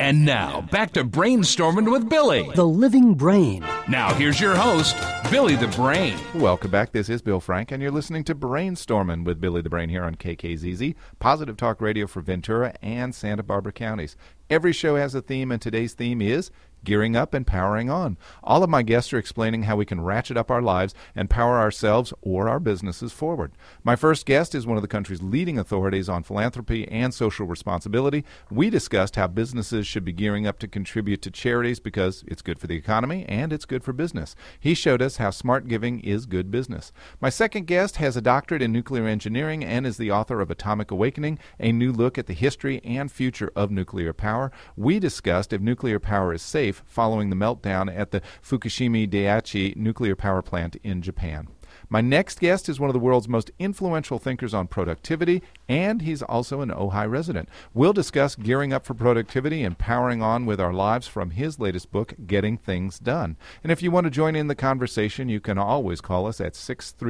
And now, back to Brainstorming with Billy, the living brain. Now, here's your host, Billy the Brain. Welcome back. This is Bill Frank, and you're listening to Brainstorming with Billy the Brain here on KKZZ, Positive Talk Radio for Ventura and Santa Barbara counties. Every show has a theme, and today's theme is Gearing Up and Powering On. All of my guests are explaining how we can ratchet up our lives and power ourselves or our businesses forward. My first guest is one of the country's leading authorities on philanthropy and social responsibility. We discussed how businesses should be gearing up to contribute to charities because it's good for the economy and it's good for business. He showed us how smart giving is good business. My second guest has a doctorate in nuclear engineering and is the author of Atomic Awakening, a new look at the history and future of nuclear power. We discussed if nuclear power is safe following the meltdown at the Fukushima Daiichi nuclear power plant in Japan. My next guest is one of the world's most influential thinkers on productivity, and he's also an Ojai resident. We'll discuss gearing up for productivity and powering on with our lives from his latest book, Getting Things Done. And if you want to join in the conversation, you can always call us at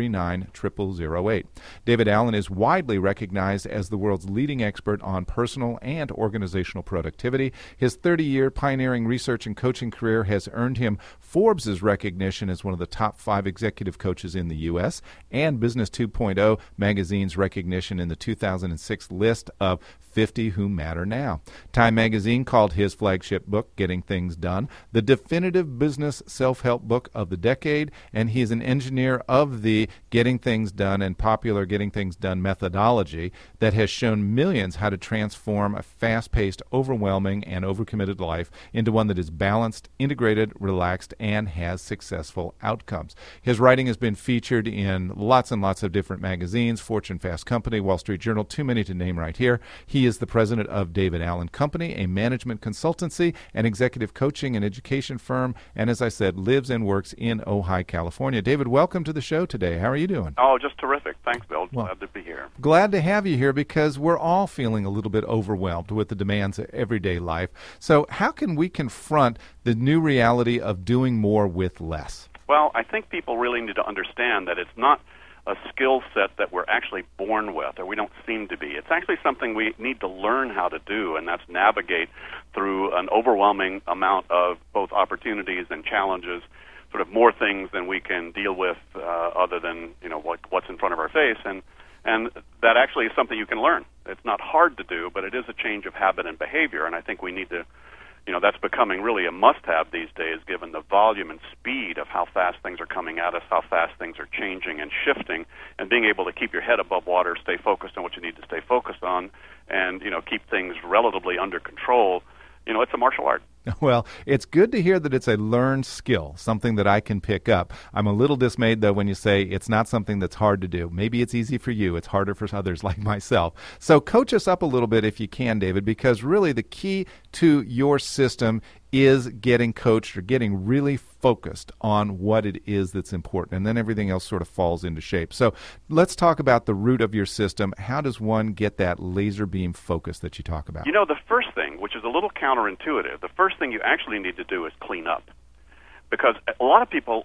639-0008. David Allen is widely recognized as the world's leading expert on personal and organizational productivity. His 30-year pioneering research and coaching career has earned him Forbes' recognition as one of the top 5 executive coaches in the U.S. and Business 2.0 magazine's recognition in the 2006 list of 50 Who Matter Now. Time magazine called his flagship book, Getting Things Done, the definitive business self-help book of the decade, and he is an engineer of the Getting Things Done and popular Getting Things Done methodology that has shown millions how to transform a fast-paced, overwhelming, and overcommitted life into one that is balanced, integrated, relaxed, and has successful outcomes. His writing has been featured in lots and lots of different magazines, Fortune, Fast Company, Wall Street Journal, too many to name right here. He is the president of David Allen Company, a management consultancy and executive coaching and education firm, and as I said, lives and works in Ojai, California. David, welcome to the show today. How are you doing? Oh, just terrific. Thanks, Bill. Glad to be here. Glad to have you here because we're all feeling a little bit overwhelmed with the demands of everyday life. So how can we confront the new reality of doing more with less? Well, I think people really need to understand that it's not a skill set that we're actually born with, or we don't seem to be. It's actually something we need to learn how to do, and that's navigate through an overwhelming amount of both opportunities and challenges, sort of more things than we can deal with other than, what's in front of our face. And that actually is something you can learn. It's not hard to do, but it is a change of habit and behavior, and I think we need to that's becoming really a must-have these days, given the volume and speed of how fast things are coming at us, how fast things are changing and shifting, and being able to keep your head above water, stay focused on what you need to stay focused on, and, keep things relatively under control. It's a martial art. Well, it's good to hear that it's a learned skill, something that I can pick up. I'm a little dismayed, though, when you say it's not something that's hard to do. Maybe it's easy for you. It's harder for others like myself. So coach us up a little bit if you can, David, because really the key to your system is getting coached or getting really focused on what it is that's important, and then everything else sort of falls into shape. So let's talk about the root of your system. How does one get that laser beam focus that you talk about? The first thing, which is a little counterintuitive, the first thing you actually need to do is clean up. Because a lot of people,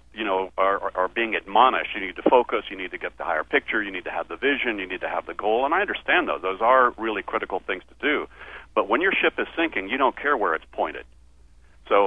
are being admonished. You need to focus, you need to get the higher picture, you need to have the vision, you need to have the goal, and I understand those. Those are really critical things to do. But when your ship is sinking, you don't care where it's pointed. So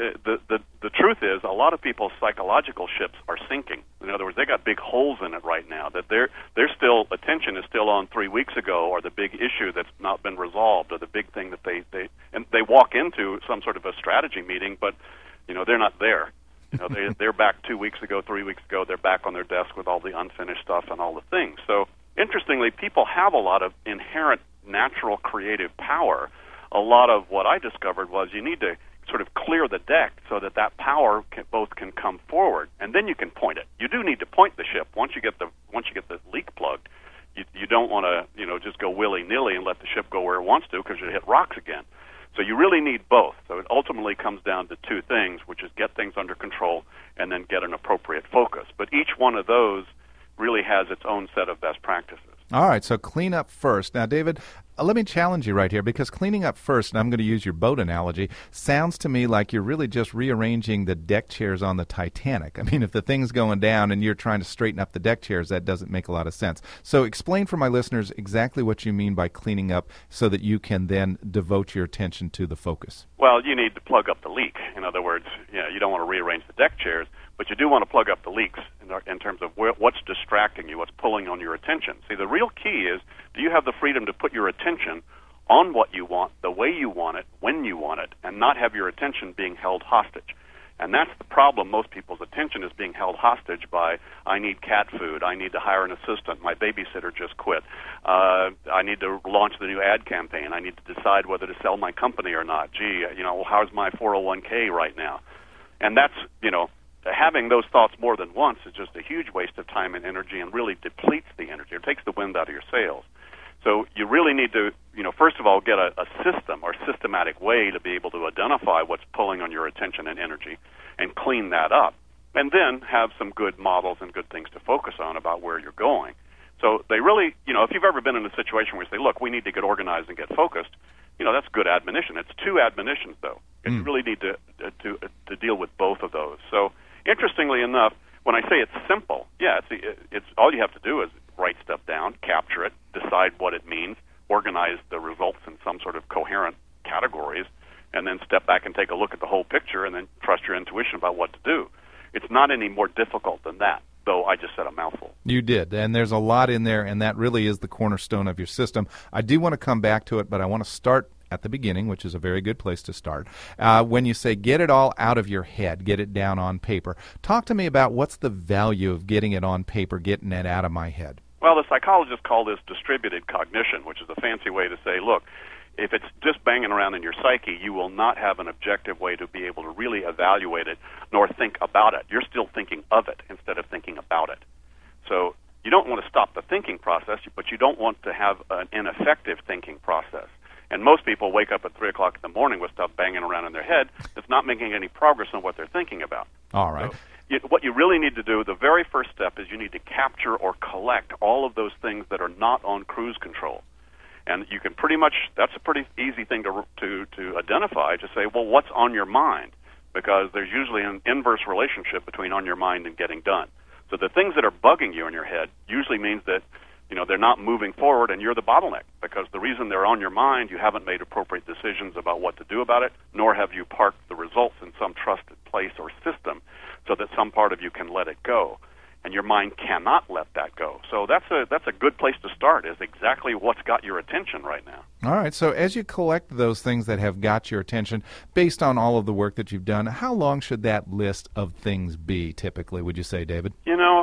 the truth is, a lot of people's psychological ships are sinking. In other words, they got big holes in it right now. That their attention is still on 3 weeks ago, or the big issue that's not been resolved, or the big thing that they walk into some sort of a strategy meeting, but they're not there. They're back 2 weeks ago, 3 weeks ago. They're back on their desk with all the unfinished stuff and all the things. So interestingly, people have a lot of inherent natural creative power. A lot of what I discovered was you need to sort of clear the deck so that power can come forward, and then you can point it. You do need to point the ship once you get the leak plugged. You don't want to just go willy-nilly and let the ship go where it wants to, because you'll hit rocks again. So you really need both. So it ultimately comes down to two things, which is get things under control and then get an appropriate focus. But each one of those really has its own set of best practices. All right, so clean up first. Now, David, let me challenge you right here, because cleaning up first, and I'm going to use your boat analogy, sounds to me like you're really just rearranging the deck chairs on the Titanic. I mean, if the thing's going down and you're trying to straighten up the deck chairs, that doesn't make a lot of sense. So explain for my listeners exactly what you mean by cleaning up so that you can then devote your attention to the focus. Well, you need to plug up the leak. In other words, you don't want to rearrange the deck chairs, but you do want to plug up the leaks in terms of what's distracting you, what's pulling on your attention. See, the real key is, do you have the freedom to put your attention on what you want, the way you want it, when you want it, and not have your attention being held hostage? And that's the problem. Most people's attention is being held hostage by, I need cat food, I need to hire an assistant, my babysitter just quit, I need to launch the new ad campaign, I need to decide whether to sell my company or not. Gee, how's my 401k right now? And that's, having those thoughts more than once is just a huge waste of time and energy and really depletes the energy. It takes the wind out of your sails. So you really need to, first of all, get a system or systematic way to be able to identify what's pulling on your attention and energy and clean that up. And then have some good models and good things to focus on about where you're going. So they really, if you've ever been in a situation where you say, look, we need to get organized and get focused, that's good admonition. It's two admonitions, though. You really need to deal with both of those. So interestingly enough, when I say it's simple, it's all you have to do is write stuff down, capture it, decide what it means, organize the results in some sort of coherent categories, and then step back and take a look at the whole picture and then trust your intuition about what to do. It's not any more difficult than that, though I just said a mouthful. You did, and there's a lot in there, and that really is the cornerstone of your system. I do want to come back to it, but I want to start at the beginning, which is a very good place to start. When you say get it all out of your head, get it down on paper, talk to me about what's the value of getting it on paper, getting it out of my head. Well, the psychologists call this distributed cognition, which is a fancy way to say, look, if it's just banging around in your psyche, you will not have an objective way to be able to really evaluate it nor think about it. You're still thinking of it instead of thinking about it. So you don't want to stop the thinking process, but you don't want to have an ineffective thinking process. And most people wake up at 3 o'clock in the morning with stuff banging around in their head that's not making any progress on what they're thinking about. All right. So what you really need to do, the very first step, is you need to capture or collect all of those things that are not on cruise control. And you can that's a pretty easy thing to identify, to say, well, what's on your mind? Because there's usually an inverse relationship between on your mind and getting done. So the things that are bugging you in your head usually means that they're not moving forward and you're the bottleneck, because the reason they're on your mind, you haven't made appropriate decisions about what to do about it, nor have you parked the results in some trusted place or system so that some part of you can let it go. And your mind cannot let that go. So that's a good place to start, is exactly what's got your attention right now. All right. So as you collect those things that have got your attention, based on all of the work that you've done, how long should that list of things be typically, would you say, David?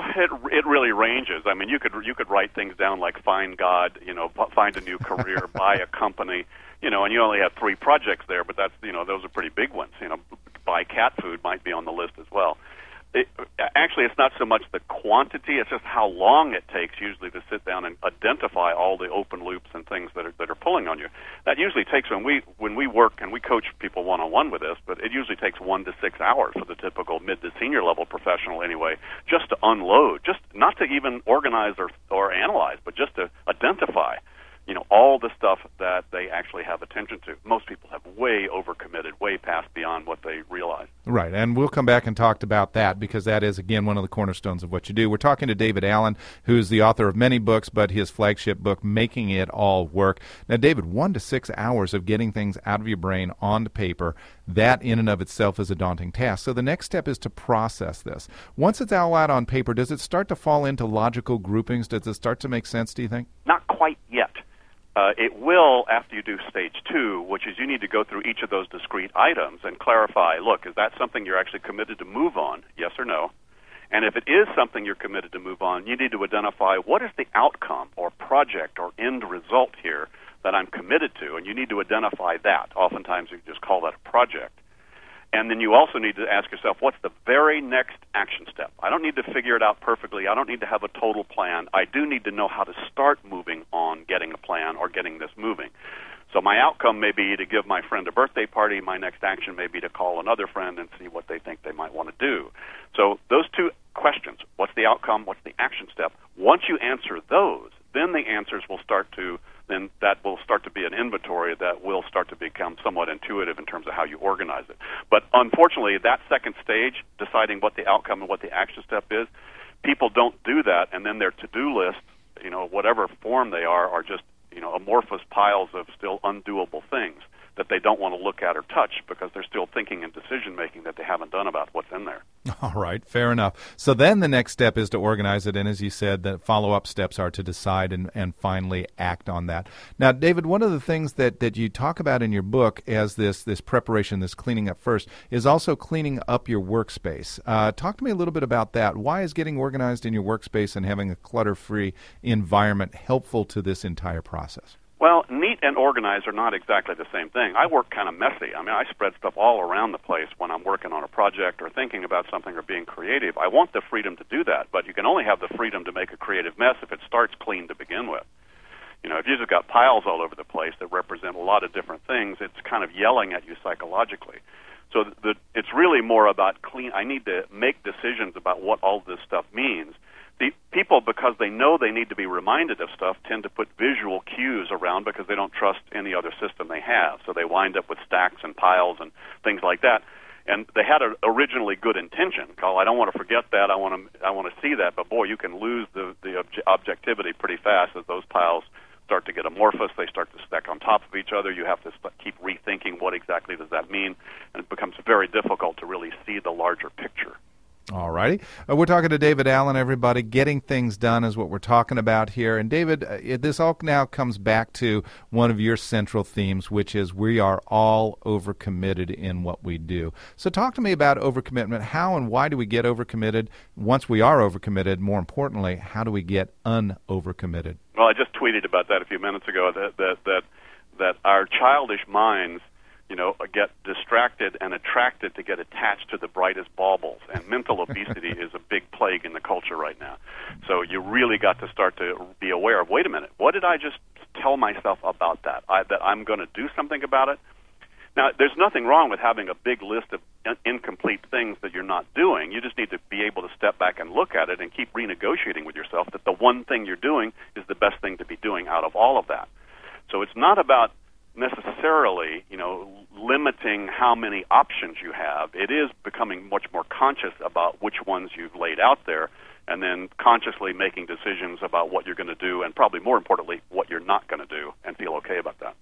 It really ranges. I mean, you could write things down like find God, find a new career, buy a company, and you only have 3 projects there, but that's, those are pretty big ones. Buy cat food might be on the list as well. Actually, it's not so much the quantity; it's just how long it takes usually to sit down and identify all the open loops and things that are pulling on you. That usually takes, when we work and we coach people one-on-one with this, but it usually takes 1 to 6 hours for the typical mid to senior level professional anyway, just to unload, just not to even organize or analyze, but just to identify all the stuff that they actually have attention to. Most people have way overcommitted, way past beyond what they realize. Right, and we'll come back and talk about that, because that is, again, one of the cornerstones of what you do. We're talking to David Allen, who's the author of many books, but his flagship book, Making It All Work. Now, David, 1 to 6 hours of getting things out of your brain onto paper, that in and of itself is a daunting task. So the next step is to process this. Once it's all out on paper, does it start to fall into logical groupings? Does it start to make sense, do you think? Not quite yet. It will after you do stage 2, which is you need to go through each of those discrete items and clarify, look, is that something you're actually committed to move on, yes or no? And if it is something you're committed to move on, you need to identify what is the outcome or project or end result here that I'm committed to, and you need to identify that. Oftentimes you just call that a project. And then you also need to ask yourself, what's the very next action step? I don't need to figure it out perfectly. I don't need to have a total plan. I do need to know how to start moving on getting a plan or getting this moving. So my outcome may be to give my friend a birthday party. My next action may be to call another friend and see what they think they might want to do. So those 2 questions, what's the outcome, what's the action step? Once you answer those, then the answers will start to an inventory that will start to become somewhat intuitive in terms of how you organize it. But unfortunately, that second stage, deciding what the outcome and what the action step is, people don't do that, and then their to-do list, whatever form they are just, amorphous piles of still undoable things that they don't want to look at or touch because they're still thinking and decision-making that they haven't done about what's in there. All right, fair enough. So then the next step is to organize it, and as you said, the follow-up steps are to decide and finally act on that. Now, David, one of the things that you talk about in your book as this preparation, this cleaning up first, is also cleaning up your workspace. Talk to me a little bit about that. Why is getting organized in your workspace and having a clutter-free environment helpful to this entire process? Well, neat and organized are not exactly the same thing. I work kind of messy. I mean, I spread stuff all around the place when I'm working on a project or thinking about something or being creative. I want the freedom to do that, but you can only have the freedom to make a creative mess if it starts clean to begin with. If you've just got piles all over the place that represent a lot of different things, it's kind of yelling at you psychologically. So it's really more about clean. I need to make decisions about what all this stuff means. The people, because they know they need to be reminded of stuff, tend to put visual cues around because they don't trust any other system they have. So they wind up with stacks and piles and things like that. And they had an originally good intention. I don't want to forget that. I want to see that. But boy, you can lose the objectivity pretty fast as those piles start to get amorphous. They start to stack on top of each other. You have to keep rethinking what exactly does that mean, and it becomes very difficult to really see the larger picture. All righty. We're talking to David Allen, everybody. Getting things done is what we're talking about here. And David, this all now comes back to one of your central themes, which is we are all overcommitted in what we do. So talk to me about overcommitment. How and why do we get overcommitted? Once we are overcommitted, more importantly, how do we get unovercommitted? Well, I just tweeted about that a few minutes ago, that our childish minds get distracted and attracted to get attached to the brightest baubles. And mental obesity is a big plague in the culture right now. So you really got to start to be aware of, wait a minute, what did I just tell myself about that? That I'm going to do something about it? Now, there's nothing wrong with having a big list of incomplete things that you're not doing. You just need to be able to step back and look at it and keep renegotiating with yourself that the one thing you're doing is the best thing to be doing out of all of that. So it's not about necessarily, limiting how many options you have. It is becoming much more conscious about which ones you've laid out there, and then consciously making decisions about what you're going to do, and probably more importantly, what you're not going to do, and feel okay about that.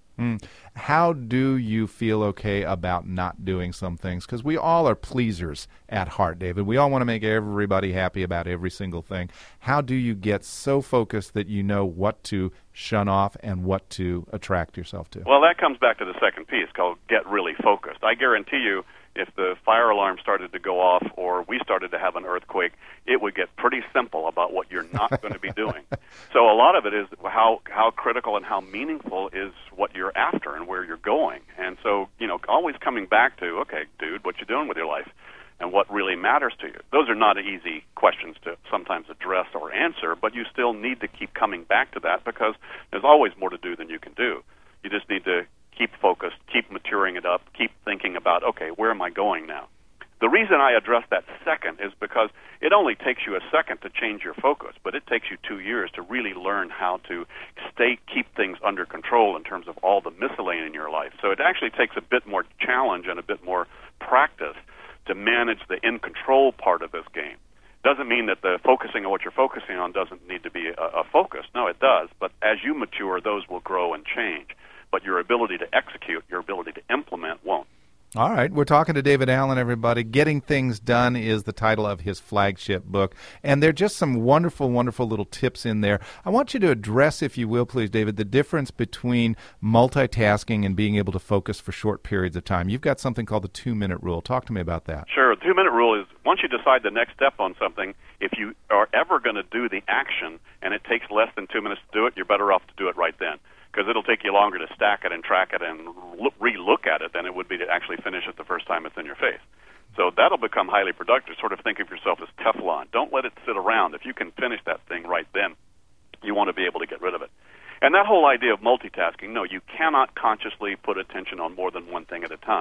How do you feel okay about not doing some things? Because we all are pleasers at heart, David. We all want to make everybody happy about every single thing. How do you get so focused that you know what to shun off and what to attract yourself to? Well, that comes back to the second piece called get really focused. I guarantee you, if the fire alarm started to go off or we started to have an earthquake, it would get pretty simple about what you're not going to be doing. So a lot of it is how critical and how meaningful is what you're after and where you're going. And so, always coming back to, okay, dude, what you doing with your life and what really matters to you? Those are not easy questions to sometimes address or answer, but you still need to keep coming back to that because there's always more to do than you can do. You just need to keep focused, keep maturing it up, keep thinking about, okay, where am I going now? The reason I address that second is because it only takes you a second to change your focus, but it takes you 2 years to really learn how to keep things under control in terms of all the miscellany in your life. So it actually takes a bit more challenge and a bit more practice to manage the in-control part of this game. Doesn't mean that the focusing on what you're focusing on doesn't need to be a focus. No, it does. But as you mature, those will grow and change. But your ability to execute, your ability to implement won't. All right. We're talking to David Allen, everybody. Getting Things Done is the title of his flagship book. And there are just some wonderful, wonderful little tips in there. I want you to address, if you will, please, David, the difference between multitasking and being able to focus for short periods of time. You've got something called the 2-minute rule. Talk to me about that. Sure. The 2-minute rule is once you decide the next step on something, if you are ever going to do the action and it takes less than 2 minutes to do it, you're better off to do it right then. Because it'll take you longer to stack it and track it and re-look at it than it would be to actually finish it the first time it's in your face. So that'll become highly productive. Sort of think of yourself as Teflon. Don't let it sit around. If you can finish that thing right then, you want to be able to get rid of it. And that whole idea of multitasking, no, you cannot consciously put attention on more than one thing at a time.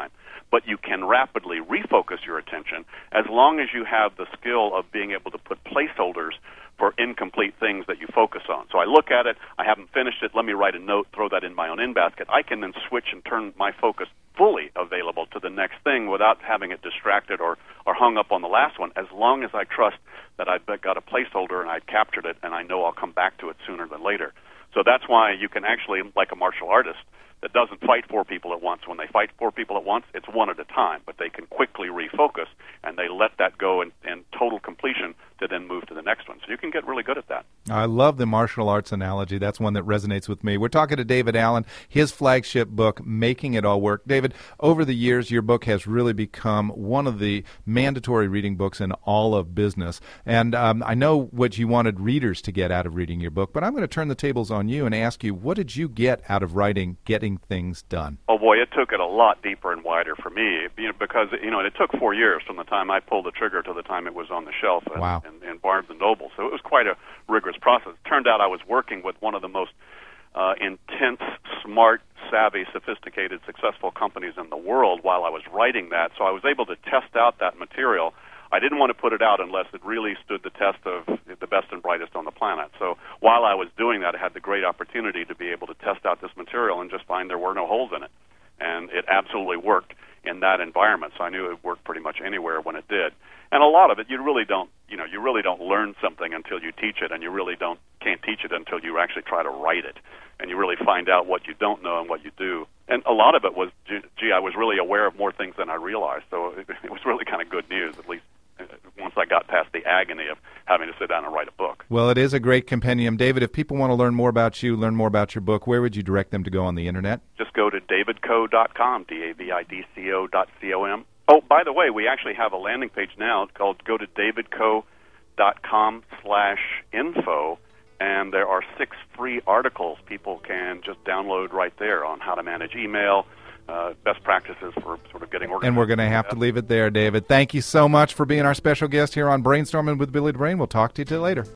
but you can rapidly refocus your attention as long as you have the skill of being able to put placeholders for incomplete things that you focus on. So I look at it, I haven't finished it, let me write a note, throw that in my own in-basket. I can then switch and turn my focus fully available to the next thing without having it distracted or hung up on the last one, as long as I trust that I've got a placeholder and I've captured it and I know I'll come back to it sooner than later. So that's why you can actually, like a martial artist that doesn't fight 4 people at once, when they fight 4 people at once, it's one at a time, but they can quickly refocus and they let that go in total completion to then move to the next one. So you can get really good at that. I love the martial arts analogy. That's one that resonates with me. We're talking to David Allen, his flagship book, Making It All Work. David, over the years, your book has really become one of the mandatory reading books in all of business. And I know what you wanted readers to get out of reading your book, but I'm going to turn the tables on you and ask you, what did you get out of writing Getting Things Done? Oh, boy, it took it a lot deeper and wider for me, because it took 4 years from the time I pulled the trigger to the time it was on the shelf. Wow. In Barnes & Noble. So it was quite a rigorous process. It turned out I was working with one of the most intense, smart, savvy, sophisticated, successful companies in the world while I was writing that. So I was able to test out that material. I didn't want to put it out unless it really stood the test of the best and brightest on the planet. So while I was doing that, I had the great opportunity to be able to test out this material and just find there were no holes in it. And it absolutely worked in that environment. So I knew it worked pretty much anywhere when it did. And a lot of it, you really don't learn something until you teach it, and you really can't teach it until you actually try to write it, and you really find out what you don't know and what you do. And a lot of it was, I was really aware of more things than I realized. So it was really kind of good news, at least once I got past the agony of having to sit down and write a book. Well, it is a great compendium. David, if people want to learn more about you, learn more about your book, where would you direct them to go on the Internet? Just go to davidco.com, davidco.com. Oh, by the way, we actually have a landing page now called go to davidco.com/info, and there are 6 free articles people can just download right there on how to manage email, best practices for sort of getting organized. And we're going to have to leave it there, David. Thank you so much for being our special guest here on Brainstorming with Billy the Brain. We'll talk to you later.